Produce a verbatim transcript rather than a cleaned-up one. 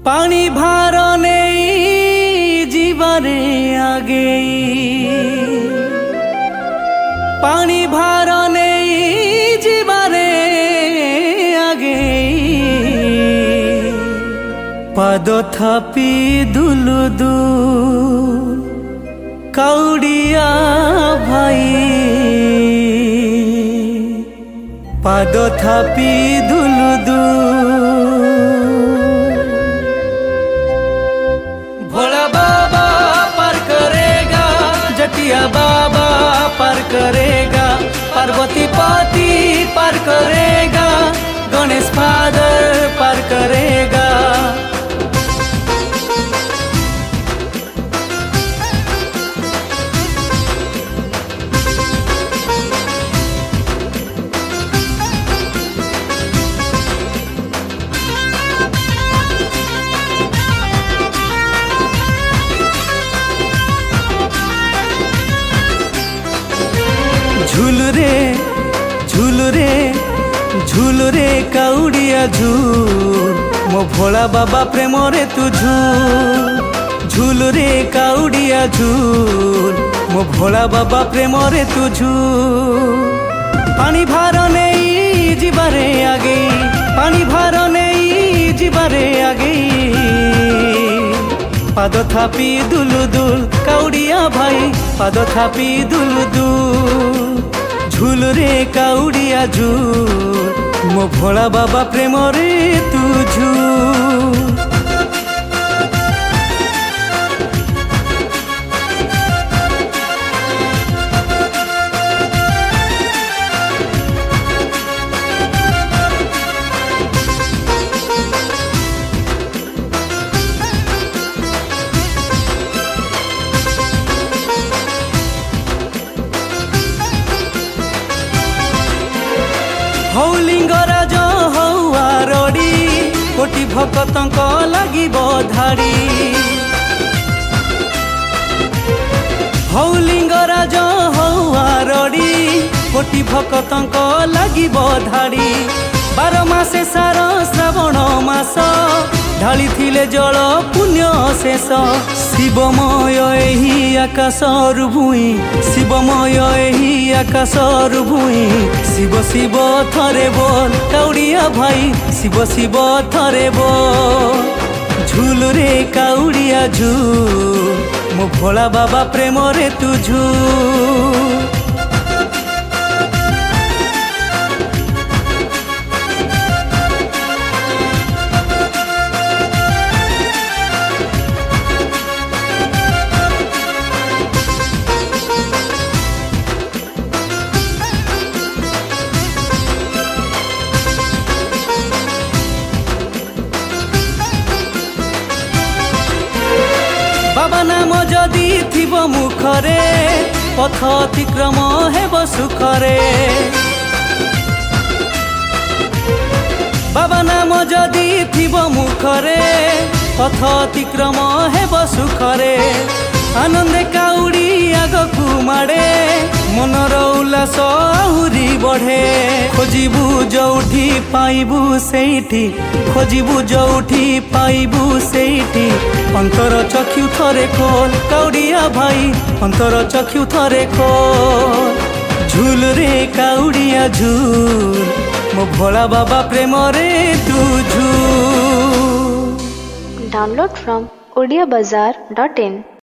पानी भार नहीं जीवारे आगे, पानी भार नहीं जीवारे आगे, पाद थापी दुलु दू काउडिया भाई, पाद थापी दुलु दू भोला बाबा पार करेगा, जटिया बाबा पार करेगा, पार्वती पति पार करेगा, गणेश फादर पार करेगा। झूल रे झूल रे झूल रे काउडिया झूल, मो भोला बाबा प्रेम रे तू झूल, झूल रे काउडिया झूल, मो भोला बाबा प्रेम रे तू झूल। पानी भार नहीं जीवारे आगे, पानी भार नहीं जीवारे आगे, पाद थापी दुलु दुल काउडिया भाई, पाद थापी दुलु दुल, झूल रे काउडिया झूल, मो भोला बाबा प्रेम रे तू झूल। हौ लिंगराज हौ आरड़ी, कोटि भक्तंक लागिब धाड़ी, हौ लिंगराज हौ आरड़ी, कोटि भक्तंक लागिब धाड़ी। बार मासे सार श्रावण मास, ढाली थिले जल पुण्य शेष, शिवमय एही आकाशर भूई, शिवमय एही आकाशर भूई, शिव शिव थरे बोल काउडिया भाई, शिव शिव थरे बोल, झूल रे काउडिया झूल, मो भोला बाबा प्रेम रे तू झूल। बाबा नाम जदि थिब मुखरे, पथ अतिक्रम हेब सुखरे, बाबा नाम जदि थिब मुखरे, पथ अतिक्रम हेब सुखरे। आनंदे काउडी आगकु माड़े, मनर उल्लास आहुरी बढ़े, खोजिबु जोठी पाइबु सेठी, खोजिबु जोठी पाइबु सेठी, अंतर चक्षु थरे खोल काउडिया भाई, अंतर चक्षु थरे खोल, झूल रे काउडिया झूल, मो भोला बाबा प्रेम रे तू झूल। Download from odia bazaar dot in